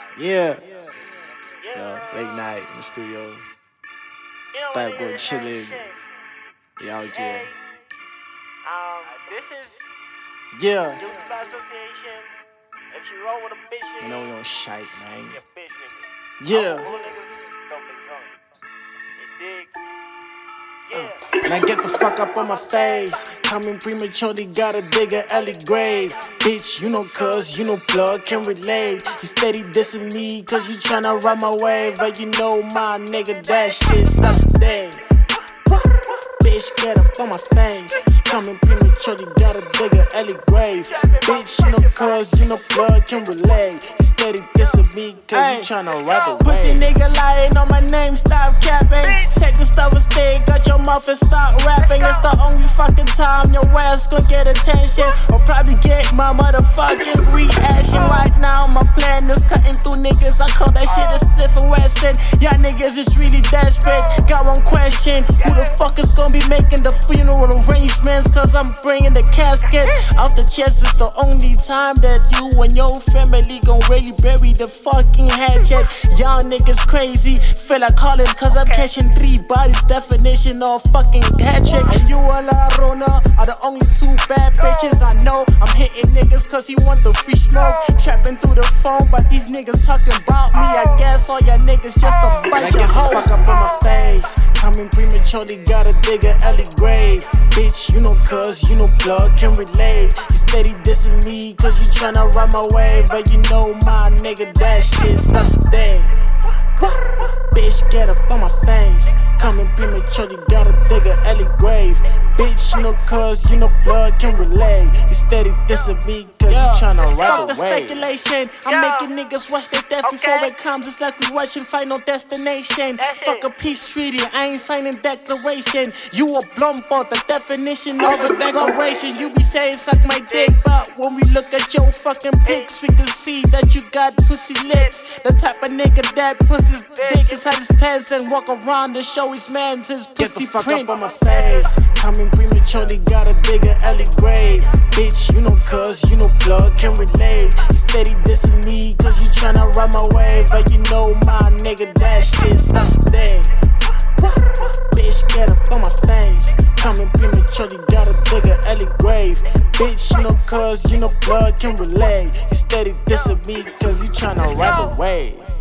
Yeah. Late night in the studio. Backward chilling. We out here. This is Yeah. Youth by Association. If you roll with a bitch nigga, You know we on shite, man. you a bitch nigga. Yeah. All niggas, dope niggas only. You dig? Yeah. Now get the fuck up on my face. Coming prematurely, gotta dig a Ellie grave. Bitch, you know cuz, you know plug, can relate. You steady dissing me cause you tryna ride my wave. But you know my nigga, that shit stops today. Bitch, get up on my face. Coming prematurely, gotta dig a Ellie grave. Bitch, you know cuz, you know plug, can relate. You steady dissing me cause you tryna ride the wave. Pussy nigga lying on my name, stop capping. Take a stuff and stay, got your mouth and stop rapping. It's the only fucking time your ass gon' get attention, or probably get my motherfucking reaction. Right now my plan is cutting through niggas. I call that shit a spliff and Wesson. Y'all niggas is really desperate. Got one question, who the fuck is gonna be making the funeral arrangements? Cause I'm bringing the casket off the chest. It's the only time that you and your family gon' really bury the fucking hatchet. Y'all niggas crazy, feel like calling cause I'm catching 3 bodies. Definition of fucking hat trick. And you and La Rona are the only 2 bad bitches I know. I'm hitting niggas cause he want the free smoke. Trapping through the phone, but these niggas talking about me. I guess all y'all niggas just a bunch of hoes. Fuck up on my face. Coming prematurely, gotta dig a Ellie grave. Bitch, you know cuz, you know plug, can relate. You steady dissing me cause you tryna ride my wave. But you know my nigga, that shit stops today. Bitch, get up on my face. Coming prematurely, gotta dig a Ellie grave. Bitch, you know cuz, you know plug, can relate. You steady dissing me cause you tryna ride the wave. Speculation, I'm making niggas watch their death before it comes. It's like we watching Final Destination. Fuck a peace treaty, I ain't signing declaration. You a blumper, the definition of a declaration. You be saying suck my dick, but when we look at your fucking pics, we can see that you got pussy lips. The type of nigga that puts his dick inside his pants and walk around to show his mans his pussy print. Get the fuck up on my face. Coming prematurely, gotta dig a Ellie grave. Bitch, you know cuz, you know plug, can relate. You steady dissing me cause you tryna ride my wave. But you know my nigga, that shit stops today. Bitch, get up on my face. Coming prematurely, gotta dig a Ellie grave. Bitch, you know cuz, you know plug, can relate. You steady dissing me cause you tryna ride the wave.